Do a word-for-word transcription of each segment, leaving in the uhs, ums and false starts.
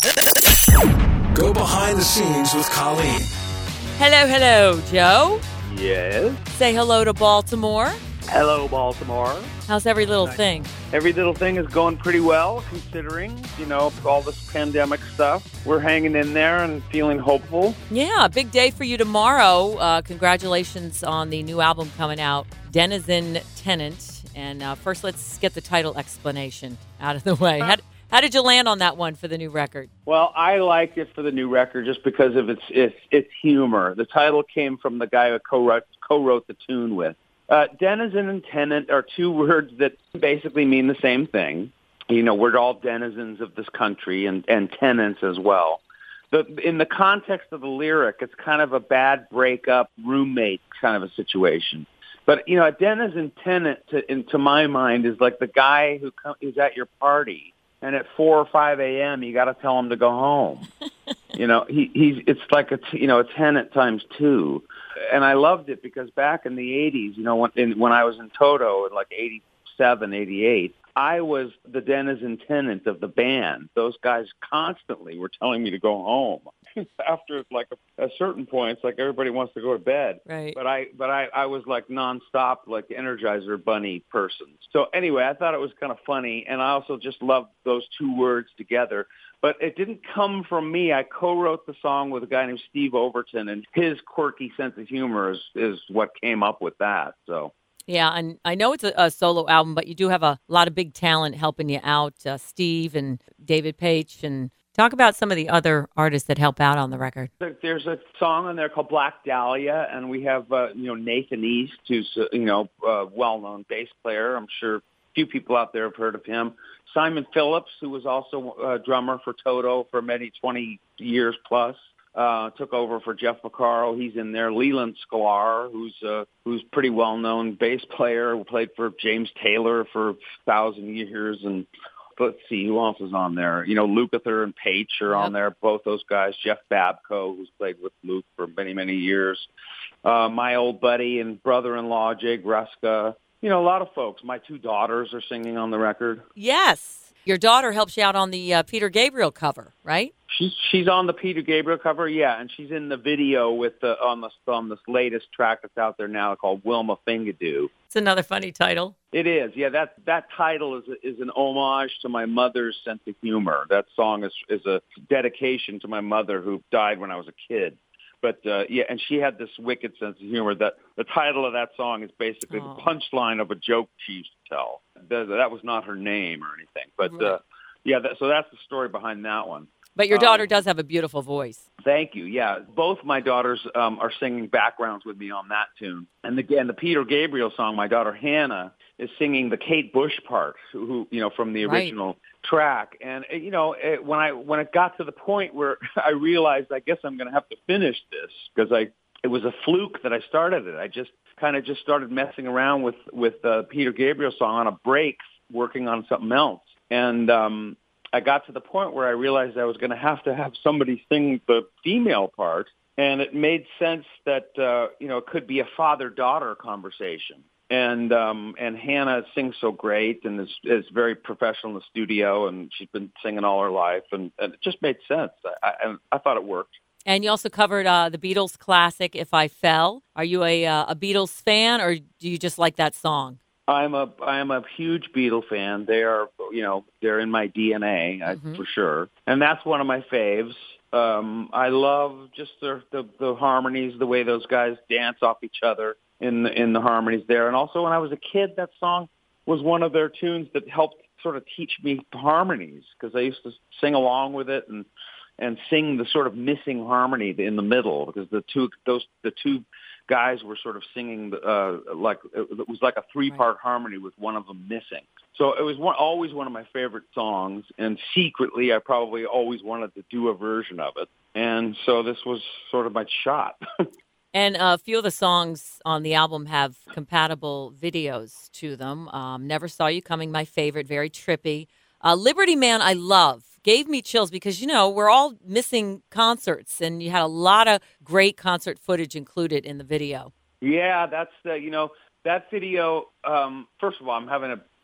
Go behind the scenes with Colleen. Hello, hello, Joe. Yes. Say hello to Baltimore. Hello, Baltimore. How's every little thing? Every little thing is going pretty well, considering, you know, all this pandemic stuff. We're hanging in there and feeling hopeful. Yeah, big day for you tomorrow. Uh, congratulations on the new album coming out, Denizen Tenant. And uh, first, let's get the title explanation out of the way. How, how did you land on that one for the new record? Well, I liked it for the new record just because of its its, its humor. The title came from the guy who co-wrote, co-wrote the tune with. Uh, denizen and tenant are two words that basically mean the same thing. You know, we're all denizens of this country and, and tenants as well. The, in the context of the lyric, it's kind of a bad breakup roommate kind of a situation. But, you know, a denizen tenant, to, in, to my mind, is like the guy who come, is at your party, and at four or five a.m. you got to tell him to go home. you know, he, he's it's like a you know a tenant times two. And I loved it because back in the eighties, you know, when, in, when I was in Toto in like eighty-seven, eighty-eight, I was the denizen tenant of the band. Those guys constantly were telling me to go home. After like a, a certain point, it's like everybody wants to go to bed. Right. But I, but I, I was like nonstop, like Energizer Bunny person. So anyway, I thought it was kind of funny, and I also just loved those two words together. But it didn't come from me. I co-wrote the song with a guy named Steve Overton, and his quirky sense of humor is, is what came up with that. So. Yeah, and I know it's a, a solo album, but you do have a lot of big talent helping you out, uh, Steve and David Page. And talk about some of the other artists that help out on the record. There's a song on there called Black Dahlia, and we have uh, you know Nathan East, who's uh, you know a well-known bass player. I'm sure a few people out there have heard of him. Simon Phillips, who was also a drummer for Toto for many twenty years plus. Uh, took over for Jeff McCarroll. He's in there. Leland Sklar, who's uh, who's pretty well-known bass player, who played for James Taylor for a thousand years. And let's see, who else is on there? You know, Lukather and Page are yep. on there, both those guys. Jeff Babco, who's played with Luke for many, many years. Uh, my old buddy and brother-in-law, Jay Gruska. You know, a lot of folks. My two daughters are singing on the record. Yes. Your daughter helps you out on the uh, Peter Gabriel cover, right? She's she's on the Peter Gabriel cover, yeah, and she's in the video with the on the on this latest track that's out there now called Wilma Fingadoo. It's another funny title. It is, yeah. That that title is is an homage to my mother's sense of humor. That song is is a dedication to my mother who died when I was a kid. But uh, yeah, and she had this wicked sense of humor. That the title of that song is basically oh. the punchline of a joke she used to tell. That, that was not her name or anything, but right. uh, yeah. That, so that's the story behind that one. But your daughter um, does have a beautiful voice. Thank you. Yeah, both my daughters um, are singing backgrounds with me on that tune. And again, the Peter Gabriel song, my daughter Hannah is singing the Kate Bush part, who you know from the original right. track. And you know, it, when I when it got to the point where I realized, I guess I'm going to have to finish this because I it was a fluke that I started it. I just kind of just started messing around with with uh, Peter Gabriel song on a break, working on something else, and. um I got to the point where I realized I was going to have to have somebody sing the female part, and it made sense that uh, you know it could be a father-daughter conversation. And um, and Hannah sings so great and is, is very professional in the studio, and she's been singing all her life, and, and it just made sense. I, I, I thought it worked. And you also covered uh, the Beatles classic "If I Fell." Are you a uh, a Beatles fan, or do you just like that song? I'm a I'm a huge Beatle fan. They are, you know, they're in my D N A mm-hmm. I, for sure, and that's one of my faves. Um, I love just the, the the harmonies, the way those guys dance off each other in the, in the harmonies there. And also, when I was a kid, that song was one of their tunes that helped sort of teach me harmonies because I used to sing along with it and and sing the sort of missing harmony in the middle because the two those the two. guys were sort of singing uh, like it was like a three-part right. harmony with one of them missing. So it was one, always one of my favorite songs, and secretly I probably always wanted to do a version of it. And so this was sort of my shot. And a few of the songs on the album have compatible videos to them. Um, Never Saw You Coming, my favorite, very trippy. Uh, Liberty Man, I love. Gave me chills because, you know, we're all missing concerts, and you had a lot of great concert footage included in the video. Yeah, that's, uh, you know, that video, um, first of all, I'm having a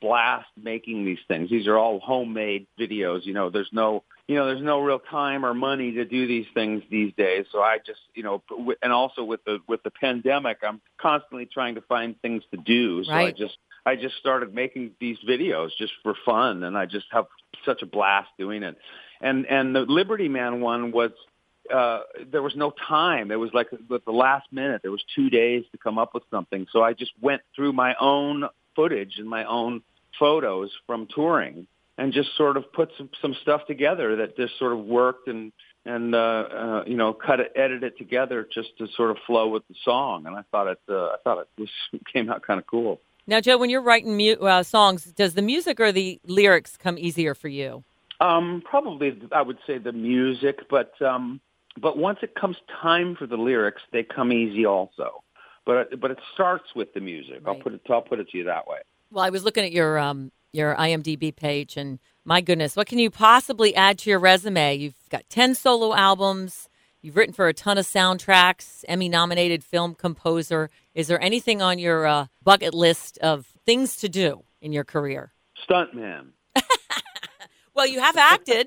blast making these things. These are all homemade videos. You know, there's no, you know, there's no real time or money to do these things these days. So I just, you know, and also with the with the pandemic, I'm constantly trying to find things to do. So right. I just I just started making these videos just for fun, and I just have such a blast doing it. And and the Liberty Man one was. Uh, there was no time. It was like at the last minute. There was two days to come up with something. So I just went through my own footage and my own photos from touring and just sort of put some, some stuff together that just sort of worked and, and uh, uh, you know, cut it, edit it together just to sort of flow with the song. And I thought it, uh, I thought it was, came out kind of cool. Now, Joe, when you're writing mu- uh, songs, does the music or the lyrics come easier for you? Um, probably, I would say the music, but um, But once it comes time for the lyrics, they come easy also. But but it starts with the music. Right. I'll put it. I'll put it to you that way. Well, I was looking at your um your I M D B page, and my goodness, what can you possibly add to your resume? You've got ten solo albums. You've written for a ton of soundtracks. Emmy-nominated film composer. Is there anything on your uh, bucket list of things to do in your career? Stuntman. Well, you have acted.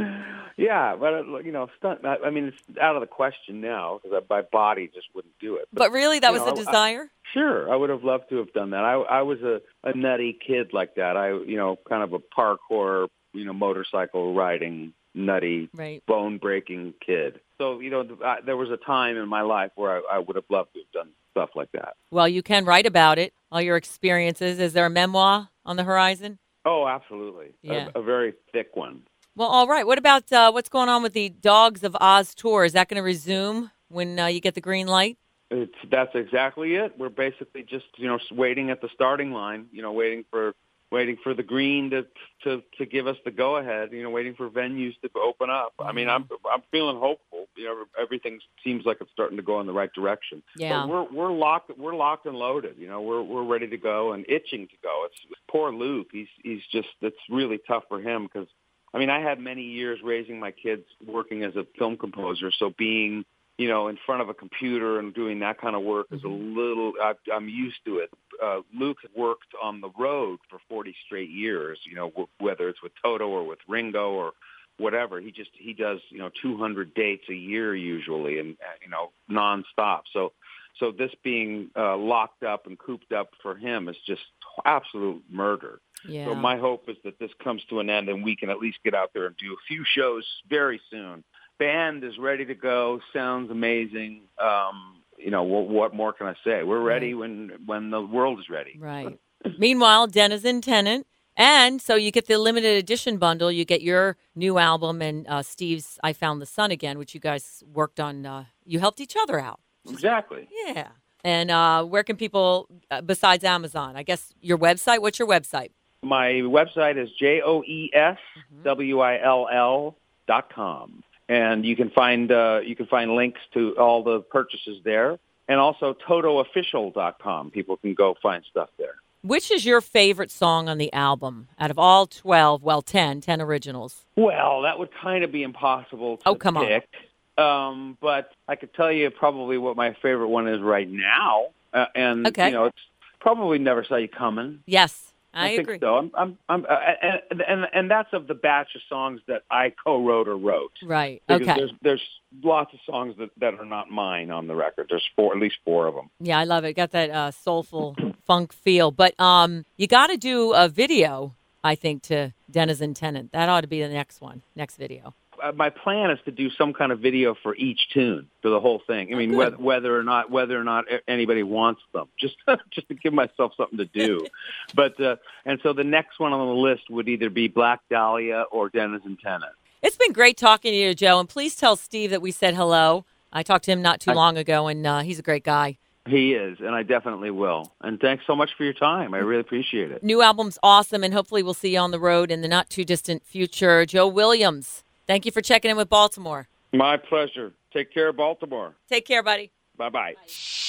Yeah, but, you know, stunt, I mean, it's out of the question now because my body just wouldn't do it. But, but really, that was know, the desire? I, sure. I would have loved to have done that. I, I was a, a nutty kid like that. I, you know, kind of a parkour, you know, motorcycle riding, nutty, right. bone-breaking kid. So, you know, I, there was a time in my life where I, I would have loved to have done stuff like that. Well, you can write about it, all your experiences. Is there a memoir on the horizon? Oh, absolutely. Yeah. A, a very thick one. Well, all right. What about uh, what's going on with the Dogs of Oz tour? Is that going to resume when uh, you get the green light? It's, that's exactly it. We're basically just, you know, waiting at the starting line, you know, waiting for waiting for the green to to, to give us the go-ahead, you know, waiting for venues to open up. Mm-hmm. I mean, I'm I'm feeling hopeful. You know, everything seems like it's starting to go in the right direction. Yeah. But we're we're locked we're locked and loaded. You know, we're we're ready to go and itching to go. It's poor Luke. He's he's just it's really tough for him because. I mean, I had many years raising my kids working as a film composer, so being, you know, in front of a computer and doing that kind of work is a little, I, I'm used to it. Uh, Luke worked on the road for forty straight years, you know, w- whether it's with Toto or with Ringo or whatever. He just, he does, you know, two hundred dates a year usually and, you know, nonstop. So, so this being uh, locked up and cooped up for him is just absolute murder. Yeah. So my hope is that this comes to an end and we can at least get out there and do a few shows very soon. Band is ready to go. Sounds amazing. Um, you know, what, what more can I say? We're ready right. when when the world is ready. Right. Meanwhile, Denizen Tennant. And so you get the limited edition bundle. You get your new album and uh, Steve's I Found the Sun Again, which you guys worked on. Uh, you helped each other out. Exactly. Yeah. And uh, where can people, uh, besides Amazon, I guess your website, what's your website? My website is J O E S W I L L dot com. And you can find uh, you can find links to all the purchases there. And also Toto Official dot com. People can go find stuff there. Which is your favorite song on the album out of all twelve, well, ten, ten originals? Well, that would kind of be impossible to oh, come pick. On. Um, but I could tell you probably what my favorite one is right now. Uh, and, okay. you know, it's probably Never Saw You Coming. Yes, I, I think agree. so. I'm, I'm, I'm, uh, and, and and that's of the batch of songs that I co-wrote or wrote. Right. Because okay. There's there's lots of songs that, that are not mine on the record. There's four, at least four of them. Yeah, I love it. Got that uh, soulful funk feel. But um, you got to do a video, I think, to Denizen Tennant. That ought to be the next one, next video. Uh, my plan is to do some kind of video for each tune, for the whole thing. I mean, oh, whether, whether or not whether or not anybody wants them, just just to give myself something to do. but uh, and so the next one on the list would either be Black Dahlia or Denizen Tennant. It's been great talking to you, Joe. And please tell Steve that we said hello. I talked to him not too I, long ago, and uh, he's a great guy. He is, and I definitely will. And thanks so much for your time. I really appreciate it. New album's awesome, and hopefully we'll see you on the road in the not-too-distant future. Joe Williams, thank you for checking in with Baltimore. My pleasure. Take care, Baltimore. Take care, buddy. Bye-bye. Bye.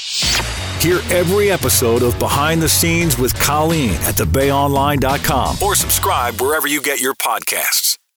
Hear every episode of Behind the Scenes with Colleen at the bay online dot com or subscribe wherever you get your podcasts.